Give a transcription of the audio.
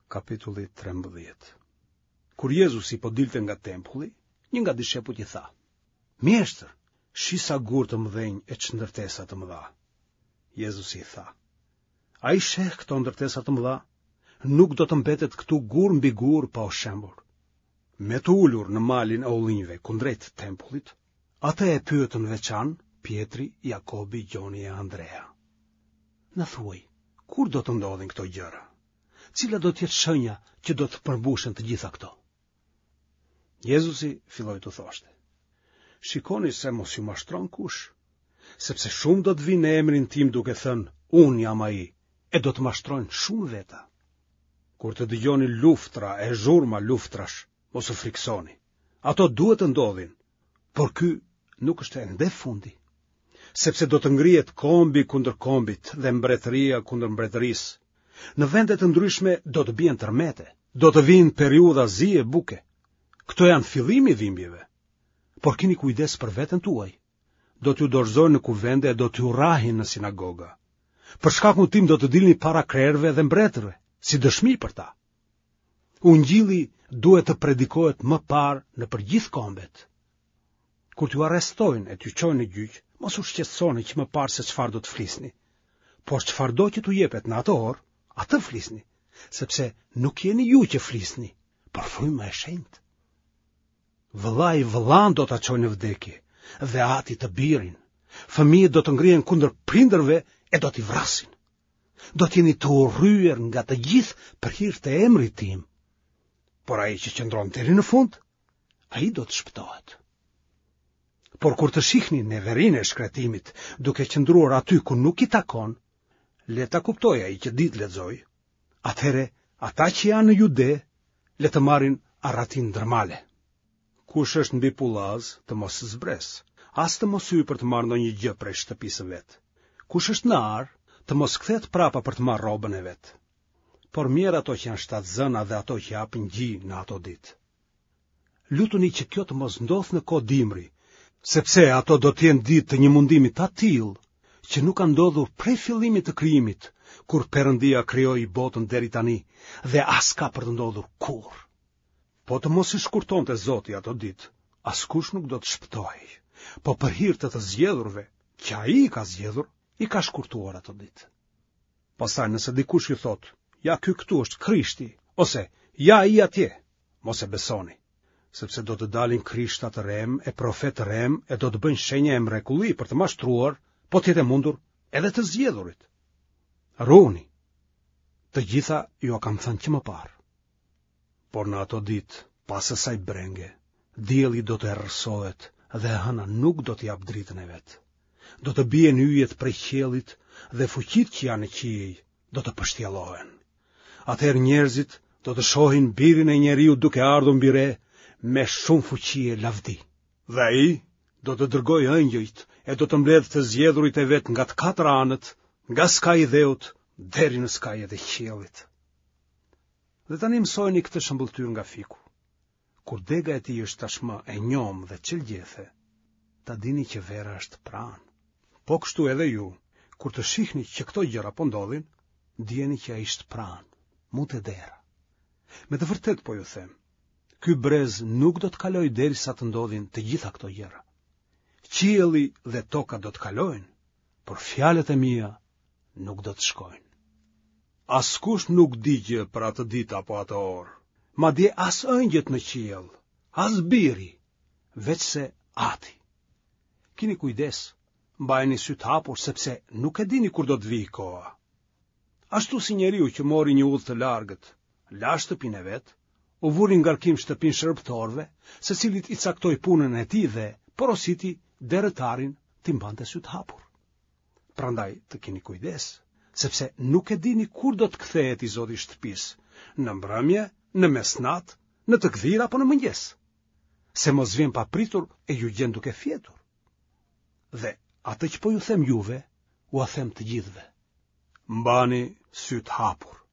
Kapitulli 13. Kur Jezusi po dilte nga tempulli, një nga dishepujt i tha: "Mjeshtër, shi sa gur të mëdhenj e çndërtesa të mëdha." Jezusi i tha: "Ai sheh këto ndërtesa të mëdha, nuk do të mbetet këtu gur mbi gur pa u shembur." Me të ulur në malin e ullinjve kundrejt tempullit, atë e pyetën veçan Pietri, Jakobi, Gjoni e Andrea: "Na thuaj, kur do të ndodhin këto gjëra? Cila do të jetë shenja që do të përmbushen të gjitha këto?" Jezusi filloi të thoshte: "Shikoni se mos ju mashtron kush, sepse shumë do të vinë në emrin tim duke thënë: Unë jam ai, e do të mashtrojnë shumë veta. Kur të dëgjoni luftra e zhurma luftrash, mos u friksoni. Ato duhet të ndodhin, por ky nuk është ende fundi, sepse do të ngrihet kombi kundër kombit dhe mbretëria kundër mbretërisë. Në vende të ndryshme do të bien tërmete, do të vinë periudha zi e buke. Këto janë fillimi i dhimbjeve. Por keni kujdes për veten tuaj. Do t'ju dorëzojnë në kuvende e do t'ju rrahin në sinagoga. Për shkakun tim do të dilni para krerëve dhe mbretërve, si dëshmi për ta. Ungjilli duhet të predikohet më parë në përgjithë kombet. Kur t'ju arrestojnë e t'ju çojnë në gjyq, mos u shqetësoni që më parë se çfarë do të flisni. Por çfarëdo që t'u jepet në atë orë, atë flisni, sepse nuk jeni ju që flisni, por fryma e shenjtë. Vëlla i vëllan do ta çojnë në vdekje, dhe ati të birin. Fëmijët do të ngrihen kundër prindërve e do t'i vrasin. Do t'jeni të urryer nga të gjithë për hir të emrit tim. Por ai që qëndron deri në fund, ai do të shpëtohet. Por kur të shihni neverinë e shkretimit duke qëndruar aty ku nuk i takon, le ta kuptoj ai që ditë lexoj, atëhere ata që janë në Jude, le të marrin arratin ndërmale. Kush është mbi pullaz, të mos zbres, as të mos hyj për të marrë ndonjë gjë prej shtëpisë vet. Kush është në ar, të mos kthehet prapa për të marrë rrobën e vet. Por mirë ato që janë shtatzëna dhe ato që japin gji në ato ditë. Lutuni që kjo të mos ndodhë në kohë dimri, sepse ato do të jenë ditë të një mundimi të tillë që nuk ka ndodhur prej fillimit të krijimit, kur Perëndia krijoi botën deri tani, dhe as ka për të ndodhur kurrë. Po të mos i shkurtonte Zoti ato ditë, askush nuk do të shpëtohej, po për hir të të zgjedhurve, që ai i ka zgjedhur, i ka shkurtuar ato ditë. Pastaj nëse dikush i thot: "Ja ky këtu është Krishti", ose "Ja ai atje", mos e besoni, sepse do të dalin krishta të rem e profetë të rem e do të bëjnë shenja e mrekulli për të mashtruar, po t'jetë mundur edhe të zgjedhurit. Ruhuni, të gjitha ju a kam thënë që më parë. Por në ato ditë, pas asaj brenge, dielli do të errësohet dhe hëna nuk do të jap dritën e vet. Do të bien yjet prej qiellit dhe fuqitë që janë në qiell do të pështjellohen. Atëherë njerëzit do të shohin Birin e Njeriu duke ardhur mbi re me shumë fuqi e lavdi. Dhe ai do të dërgojë ëngjëjt e do të mbledh të zgjedhurit e vet nga të katër anët, nga skaji i dheut deri në skajet e qiellit. Dhe tani mësojeni këtë shëmbëltyr nga fiku. Kur dega e tij është tashmë e njom dhe çelgjethe, ta dini që vera është pranë. Po kështu edhe ju, kur të shihni që këto gjëra po ndodhin, dijeni që ai është pranë, mute dera. Me të vërtetë po ju them, ky brez nuk do të kalojë derisa të ndodhin të gjitha këto gjëra. Qielli dhe toka do të kalojnë, por fjalët e mia nuk do të shkojnë. Askush nuk di gjë për atë ditë apo atë orë, madje as ëngjët në qiell, as biri, veçse Ati. Keni kujdes, mbajeni syt hapur sepse nuk e dini kur do të vijë koha. Ashtu si njeriu që mori një udhë të largët, la shtëpinë e vet, u vuri në ngarkim shtëpinë shërbëtorëve, secilit i caktoi punën e tij dhe porositi derëtarin t'i mbante syt hapur. Prandaj të keni kujdes, sepse nuk e dini kur do të kthehet i zoti i shtëpisë, në mbrëmje, në mesnat, në të gdhir apo në mëngjes. Se mos vjen papritur e ju gjen duke fjetur. Dhe atë që po ju them juve, u a them të gjithëve. Mbani syt hapur.